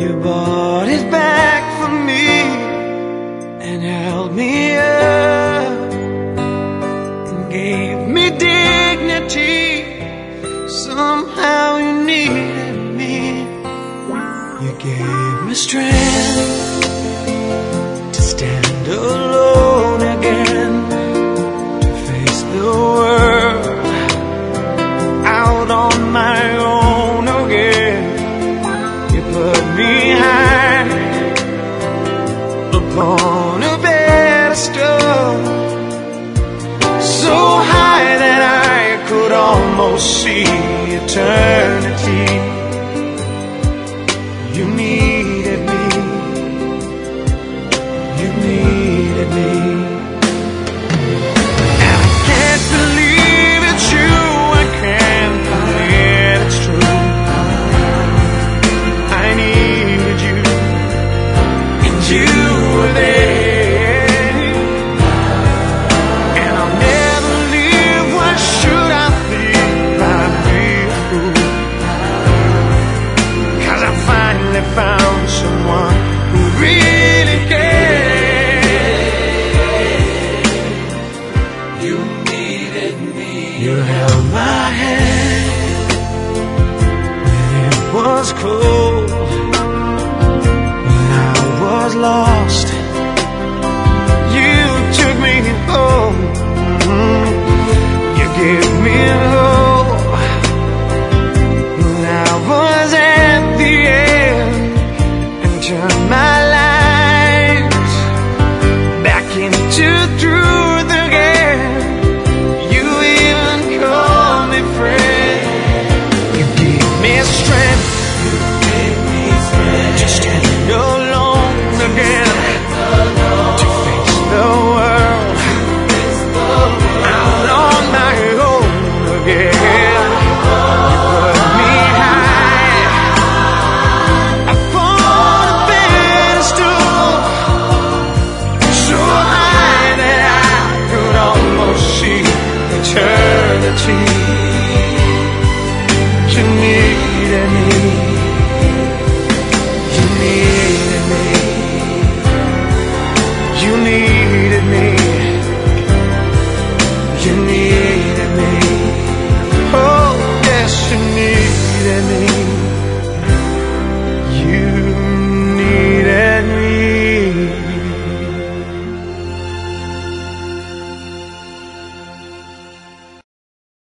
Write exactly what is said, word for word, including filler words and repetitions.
You bought it back for me and held me up and gave me dignity. Somehow you needed me. You gave me strength to stand alone again, to face the world out on my own again. You put me high upon a pedestal, so high that I could almost see eternity. You needed me. You needed me. And I can't believe it's you. I can't believe it's true. I needed you, and you were there. And I'll never leave. Why should I leave? I'd be a fool. 'Cause I finally found someone who really cared. You needed me. You held my hand when it was cold, when I was lost. You took me home. You gave me